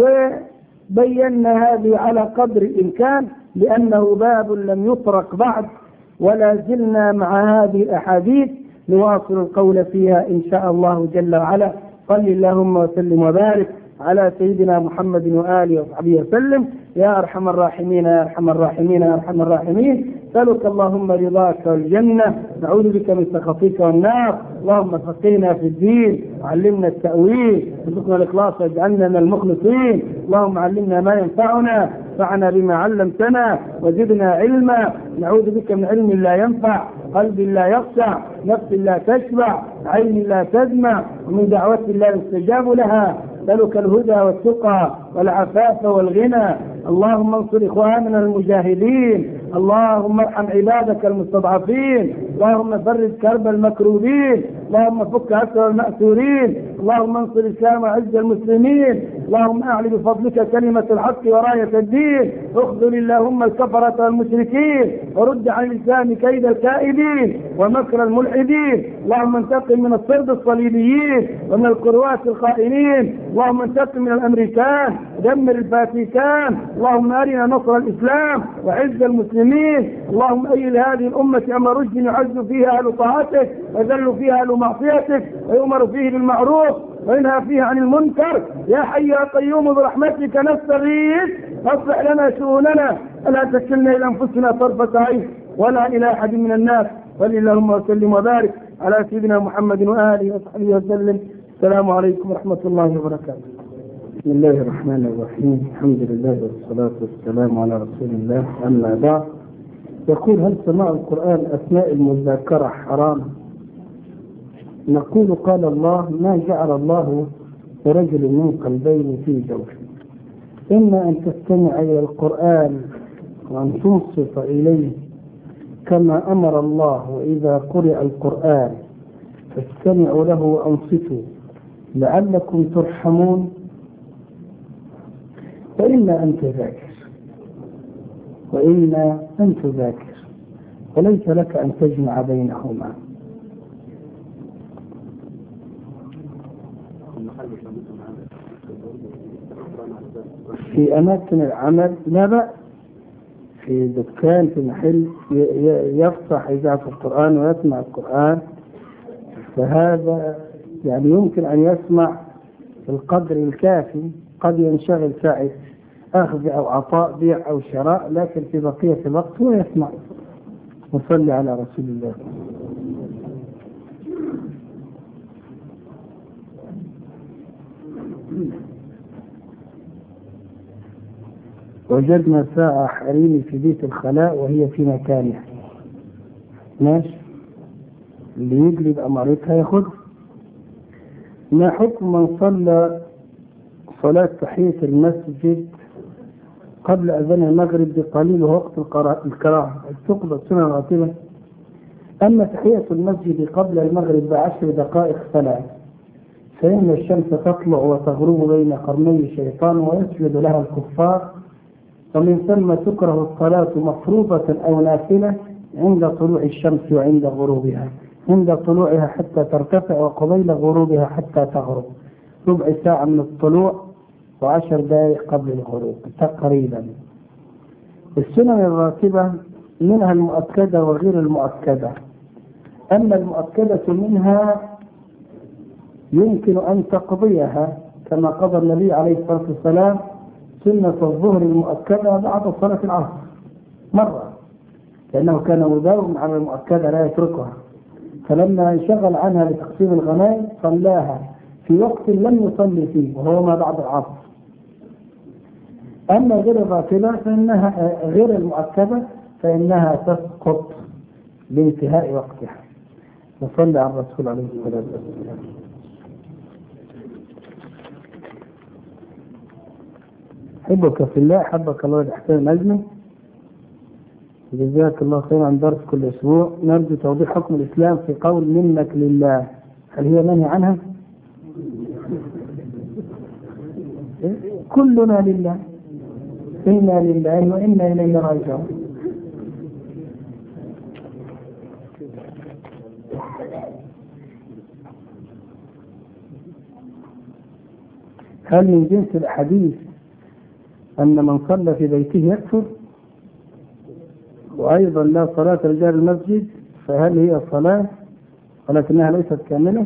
وبينا هذه على قدر الإمكان لأنه باب لم يطرق بعد، ولا زلنا مع هذه الأحاديث نواصل القول فيها إن شاء الله جل وعلا. صل اللهم وسلم وبارك على سيدنا محمد وآله وصحبه وسلم. يا أرحم الراحمين يا أرحم الراحمين يا أرحم الراحمين، سألك اللهم رضاك والجنة، نعوذ بك من سخطك والنار. اللهم فقهنا في الدين وعلمنا التأويل، ارزقنا الإخلاص واجعلنا من المخلصين. اللهم علمنا ما ينفعنا، انفعنا بما علمتنا وزدنا علما، نعوذ بك من علم لا ينفع، قلب لا يخشع، نفس لا تشبع، عين لا تدمع، ومن دعوة لا يستجاب لها. نسألك الهدى والتقى والعفاف والغنى. اللهم انصر إخواننا المجاهدين، اللهم ارحم عبادك المستضعفين، اللهم فرج كرب المكروبين، اللهم فك أسر المأسورين، اللهم انصر الإسلام وعز المسلمين، اللهم أعلي بفضلك كلمة الحق وراية الدين، اخذل اللهم الكفرة والمشركين، ورد عن الإسلام كيد الكائدين ومكر الملحدين. اللهم انتقم من الصرد الصليبيين ومن القروات الخائنين، اللهم انتقم من الأمريكان، دمر الفاتيكان، اللهم أرنا نصر الإسلام وعز المسلمين. اللهم أيد هذه الأمة أمر رشد يعز فيها أهل طاعتك وذل فيها أهل معصيتك، ويؤمر فيه بالمعروف وينهى فيها عن المنكر. يا حي يا قيوم برحمتك نستغيث، اصلح لنا شؤوننا، ولا تكلنا إلى أنفسنا طرفة عين ولا إلى أحد من الناس. صل اللهم وسلم وبارك على سيدنا محمد وآله وصحبه وسلم. السلام عليكم ورحمة الله وبركاته. بسم الله الرحمن الرحيم، الحمد لله والصلاة والسلام على رسول الله، أما بعد. يقول هل سماع القرآن أثناء المذاكرة حرام؟ نقول قال الله ما جعل الله لرجل من قلبين في جوفه، إما أن تستمع إلى القرآن وأن تنصت إليه كما أمر الله، وإذا قرئ القرآن فاستمعوا له وأنصتوا لعلكم ترحمون، وإما أن تذاكر وإما أن تذاكر وليس لك أن تجمع بينهما. في أماكن العمل لا بأس، في دكان في محل يفتح إذاعة القرآن ويسمع القرآن، فهذا يعني يمكن أن يسمع القدر الكافي، قد ينشغل ساعة أخذ أو عطاء بيع أو شراء، لكن في بقية الوقت هو يسمع. وصلي على رسول الله. وجدنا ساعة حريمي في بيت الخلاء وهي في مكانها، ماشي، اللي يجلب أمارتها ياخذها. ما حكم من صلى صلاة تحية المسجد قبل أذان المغرب بقليل وقت الكراهة تقبل سنة راتبة؟ أما تحية المسجد قبل المغرب بعشر دقائق فلا، فإن الشمس تطلع وتغرب بين قرني الشيطان ويسجد لها الكفار، ومن ثم تكره الصلاة مفروضة أو نافلة عند طلوع الشمس وعند غروبها، عند طلوعها حتى ترتفع وقبيل غروبها حتى تغرب، ربع ساعة من الطلوع وعشر دقائق قبل الغروب تقريبا. السنن الراتبة منها المؤكدة وغير المؤكدة. أما المؤكدة منها يمكن أن تقضيها كما قضى النبي عليه الصلاة والسلام سنة الظهر المؤكدة بعد صلاة العصر مرة، لأنه كان مداوم على المؤكدة لا يتركها، فلما انشغل عنها لتقسيم الغنائم صلاها في وقت لم يصلي فيه وهو ما بعد العصر. أما غير الراتبة فإنها غير المؤكدة فإنها تسقط بانتهاء وقتها. نصلي على الرسول عليه الصلاة والسلام. أحبك في الله، أحبك الله الإحسان الأجمل. جزاك الله خيرا عن درس كل أسبوع. نرجو توضيح حكم الإسلام في قول منك لله، هل هي منهي عنها؟ كلنا لله، إنا لله وإنا إليه راجعون. هل من جنس الحديث أن من صلى في بيته يكفر؟ وأيضا لا صلاة رجال المسجد، فهل هي صلاة ولكنها ليست كاملة؟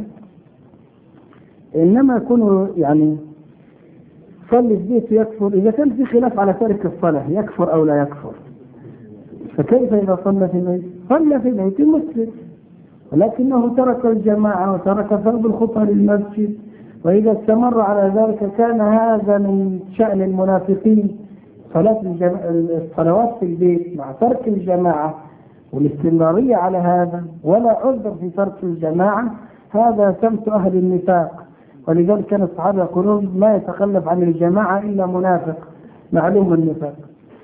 إنما يكون يعني صلي في بيته يكفر إذا كان في خلاف على تارك الصلاة يكفر أو لا يكفر. فكيف إذا صلى في بيته؟ صلى في بيت مسلم ولكنه ترك الجماعة وترك فرض الخطى للمسجد، وإذا استمر على ذلك كان هذا من شأن المنافقين. صلاة الجم... الصلوات في البيت مع ترك الجماعة والاستمرارية على هذا ولا عذر في ترك الجماعة، هذا سمت أهل النفاق. ولذلك كان الصحابة يقولون ما يتخلف عن الجماعة إلا منافق معلوم النفاق.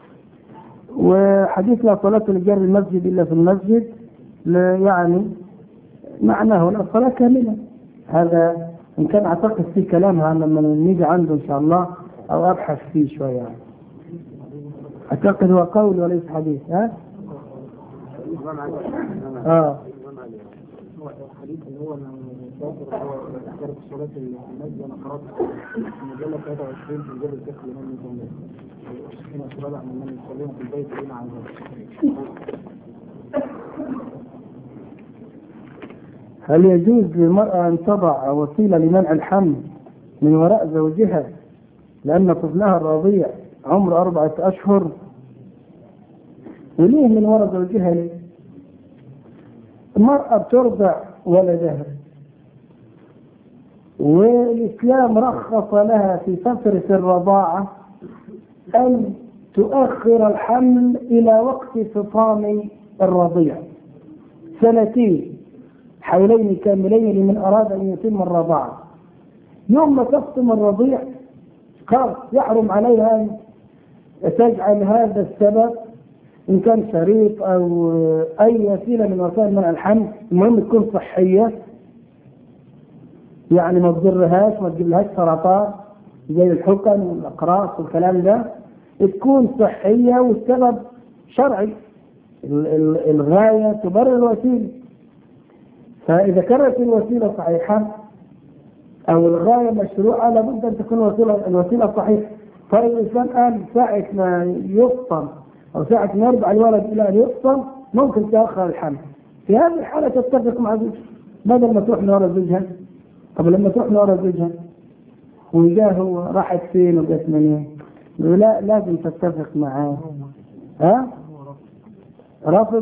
وحديث لا صلاة لجار المسجد إلا في المسجد يعني معناه لا صلاة كاملة. هذا إن كان أعتقد في كلامها لما نيجي عنده إن شاء الله أو أبحث فيه شوية يعني. أعتقد هو قول وليس حديث. ها؟ آه. الحديث اللي هو مسافر هو تحضر الصلاة في المسجد. أنا قرأت المجلة ثلاثة وعشرين في مجلة الفقه الإمام الجمهوري هنا الصلاة عن من يصلون في البيت هنا عن ذلك. هل يجوز للمرأة أن تضع وسيلة لمنع الحمل من وراء زوجها لأن طفلها الرضيع عمر أربعة أشهر؟ وليه من وراء زوجها ليه؟ المرأة بترضع ولدها والإسلام رخص لها في فترة الرضاعة أن تؤخر الحمل إلى وقت فطام الرضيع سنتين حولين كاملين لمن أراد أن يتم الرضاعة. يوم ما تفطم الرضيع خلاص يحرم عليها أن تجعل هذا السبب إن كان شريط أو أي وسيلة من وسائل منع الحمل، المهم تكون صحية يعني ما تضرهاش ما تجيب لهاش سرطان زي الحقن والأقراص والكلام ده، تكون صحية والسبب شرعي. الغاية تبرر الوسيلة. فإذا كانت الوسيلة صحيحة أو الغاية مشروعة لابد أن تكون الوسيلة الوسيلة صحيحة. طيب الإنسان قال ساعة ما يفطم أو ساعة ما يرجع الولد إلى أن يفطم ممكن تأخر الحمل، في هذه الحالة تتفق مع زوجها بدل ما تروح لورا زوجها. طب لما تروح لورا زوجها وجاه هو راحت فين وجت منين؟ لا لازم تتفق معاه. ها؟ رافض؟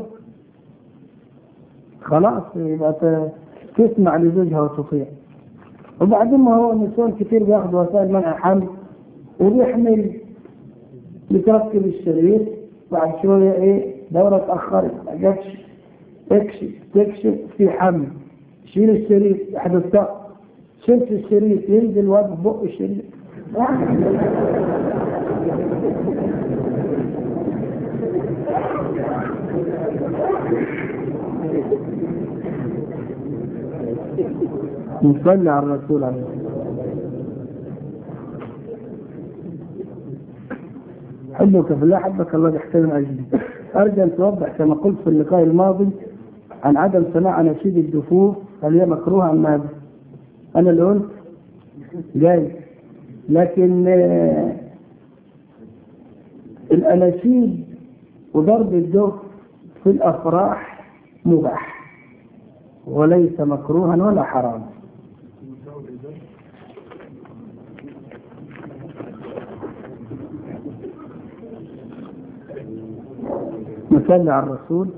خلاص يبقى تسمع لزوجها وتطيع. وبعدين ما هو النسوان كتير بياخذوا وسائل منع حمل وبيحمل بتركب الشريط بعد شوية ايه دورة اتأخرت ما جاتش تكشف تكشف في حمل، شيل الشريط يحدث سقط، شلت الشريط ينزل واد بق الشريط. نصلي على الرسول عليه الصلاة والسلام. حبك في الله حبك الله يحترم أجلي. أرجو أن توضح كما قلت في اللقاء الماضي عن عدم سماع أناشيد الدفوف، هل هي مكروهة أم ماذا؟ أنا اللي قلت جاي، لكن آه الأناشيد وضرب الدف في الأفراح مباح وليس مكروها ولا حرام. نصلي على الرسول.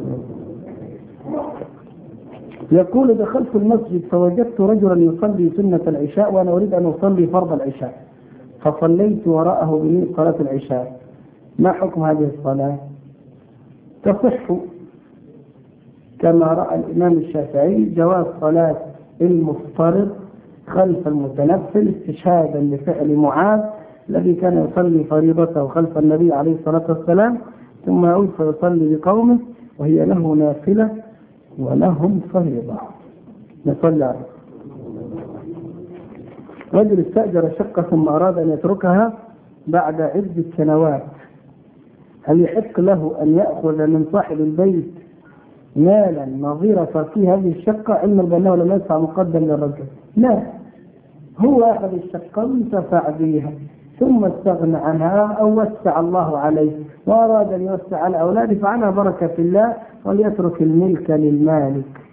يقول دخلت المسجد فوجدت رجلا يصلي سنة العشاء وأنا أريد أن أصلي فرض العشاء، فصليت وراءه بنية صلاة العشاء، ما حكم هذه الصلاة؟ تصح كما رأى الإمام الشافعي جواز صلاة المفترض خلف المتنفل استشهادا لفعل معاذ الذي كان يصلي فريضته خلف النبي عليه الصلاة والسلام ثم يعود فيصلي بقومه وهي له نافلة ولهم فريضة. نصلي عليه. رجل استأجر شقة ثم أراد أن يتركها بعد عدة سنوات، هل يحق له أن يأخذ من صاحب البيت مالا نظير تركيه هذه الشقة علما بأنه لم يدفع مقدم للرجل؟ لا، هو أخذ الشقة وانتفع بها ثم استغنى عنها أو وسع الله عليه وأراد أن يوسع على أولاده فعنها بركة في الله وليترك الملك للمالك.